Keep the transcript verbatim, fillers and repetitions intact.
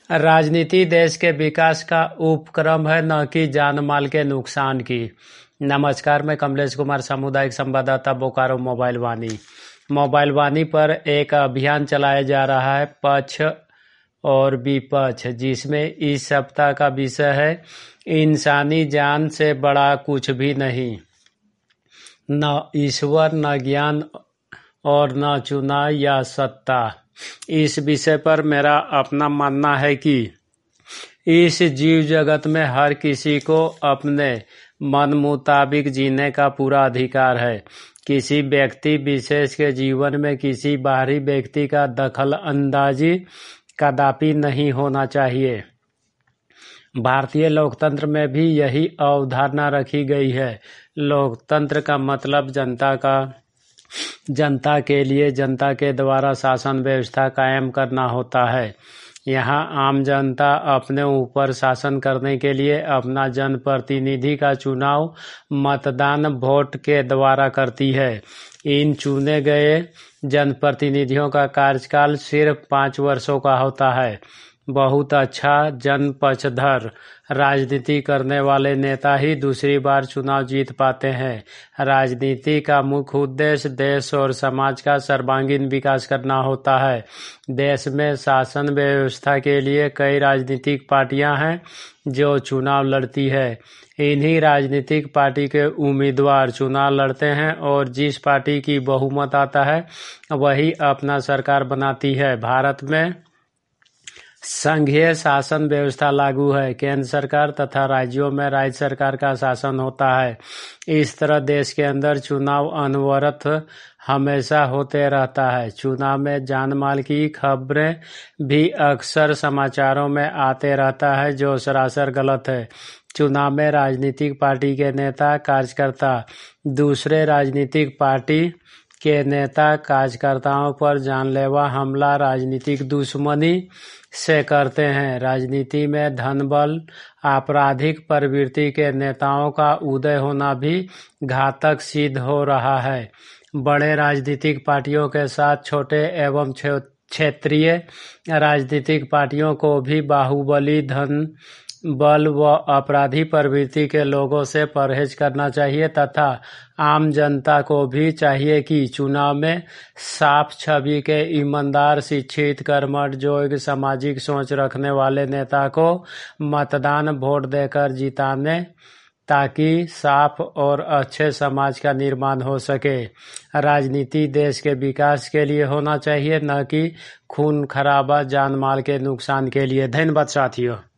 राजनीति देश के विकास का उपक्रम है, न कि जान माल के नुकसान की। नमस्कार, मैं कमलेश कुमार, सामुदायिक संवाददाता, बोकारो मोबाइल वाणी। मोबाइल वाणी पर एक अभियान चलाया जा रहा है, पक्ष और विपक्ष, जिसमें इस सप्ताह का विषय है इंसानी जान से बड़ा कुछ भी नहीं। न ईश्वर, न ज्ञान और न चुनाव या सत्ता। इस विषय पर मेरा अपना मानना है कि इस जीव जगत में हर किसी को अपने मन मुताबिक जीने का पूरा अधिकार है। किसी व्यक्ति विशेष के जीवन में किसी बाहरी व्यक्ति का दखल अंदाजी कदापि नहीं होना चाहिए। भारतीय लोकतंत्र में भी यही अवधारणा रखी गई है। लोकतंत्र का मतलब जनता का जनता के लिए, जनता के द्वारा शासन व्यवस्था कायम करना होता है। यहाँ आम जनता अपने ऊपर शासन करने के लिए अपना जनप्रतिनिधि का चुनाव मतदान वोट के द्वारा करती है। इन चुने गए जनप्रतिनिधियों का कार्यकाल सिर्फ पाँच वर्षों का होता है। बहुत अच्छा जनपक्षधर राजनीति करने वाले नेता ही दूसरी बार चुनाव जीत पाते हैं। राजनीति का मुख्य उद्देश्य देश और समाज का सर्वांगीण विकास करना होता है। देश में शासन व्यवस्था के लिए कई राजनीतिक पार्टियां हैं जो चुनाव लड़ती है। इन्हीं राजनीतिक पार्टी के उम्मीदवार चुनाव लड़ते हैं और जिस पार्टी की बहुमत आता है वही अपना सरकार बनाती है। भारत में संघीय शासन व्यवस्था लागू है। केंद्र सरकार तथा राज्यों में राज्य सरकार का शासन होता है। इस तरह देश के अंदर चुनाव अनवरत हमेशा होते रहता है। चुनाव में जान माल की खबरें भी अक्सर समाचारों में आते रहता है, जो सरासर गलत है। चुनाव में राजनीतिक पार्टी के नेता कार्यकर्ता दूसरे राजनीतिक पार्टी के नेता कार्यकर्ताओं पर जानलेवा हमला राजनीतिक दुश्मनी से करते हैं। राजनीति में धन बल आपराधिक प्रवृत्ति के नेताओं का उदय होना भी घातक सिद्ध हो रहा है। बड़े राजनीतिक पार्टियों के साथ छोटे एवं क्षेत्रीय राजनीतिक पार्टियों को भी बाहुबली, धन बल व अपराधी प्रवृत्ति के लोगों से परहेज करना चाहिए तथा आम जनता को भी चाहिए कि चुनाव में साफ छवि के ईमानदार, शिक्षित, कर्मठ, योग्य, सामाजिक सोच रखने वाले नेता को मतदान वोट देकर जिताने, ताकि साफ और अच्छे समाज का निर्माण हो सके। राजनीति देश के विकास के लिए होना चाहिए, न कि खून खराबा, जान माल के नुकसान के लिए। धन्यवाद साथियों।